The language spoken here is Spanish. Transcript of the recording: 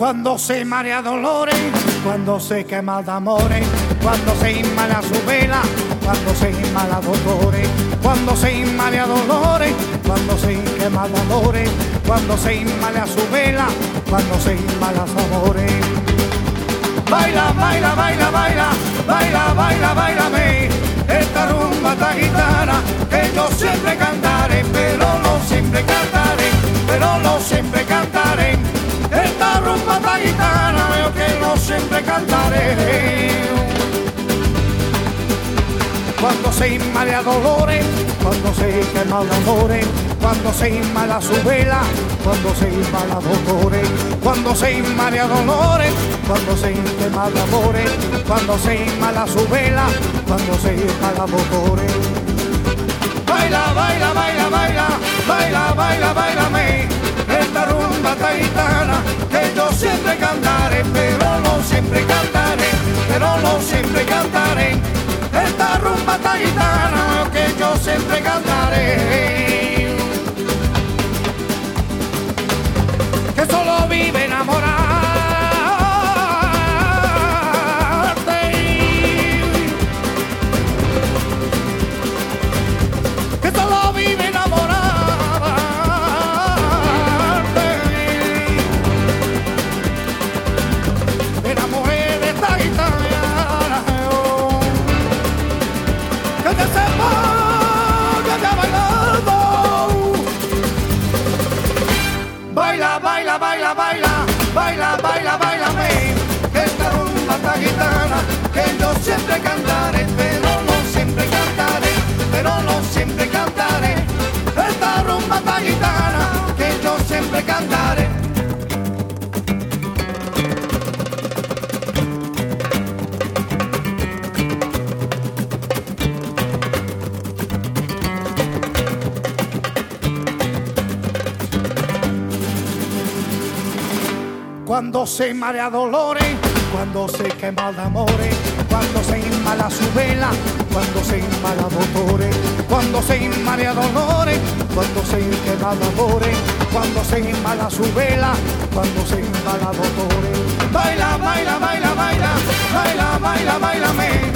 Cuando se marea dolores, cuando se quema de amores, cuando se inmala su vela, cuando se inmala dolores, cuando se inmala dolores, cuando se quema de amores, cuando se inmala su vela, cuando se inmala amores. Baila, baila, baila, baila, baila, baila, bailame, esta rumba tan gitana que yo siempre cantaré, pero no siempre cantaré, pero no siempre cantaré. Esta rumba tan gitana veo que no siempre cantaré. Cuando se inmala dolores, cuando se quema de amores, cuando se inmala su vela, cuando se inmala dolores, cuando se inmala dolores, cuando se quema de amores, cuando se inmala su vela, cuando se inmala dolores. Baila, baila, baila, baila, baila, baila, bailame, esta rumba tan gitana que yo siempre cantaré, pero no siempre cantaré, pero no siempre cantaré. Esta rumba tan gitana que yo siempre cantaré. Que solo vive enamorarte, que solo vive enamorarte de la mujer de esta gitana. Que sepa que te ha bailado. Baila, baila, baila, baila, baila, baila, bailame, esta rumba tan gitana que yo siempre cantaré, pero no siempre cantaré, pero no siempre cantaré. Esta rumba tan gitana que yo siempre cantaré. Cuando se marea dolores, cuando se quema de amores, cuando se inmala su vela, cuando se inmala dolores, cuando se inmala dolores, cuando se quema de amores, cuando se inmala su vela, cuando se inmala dolores. Baila, baila, baila, baila, baila, baila, bailame.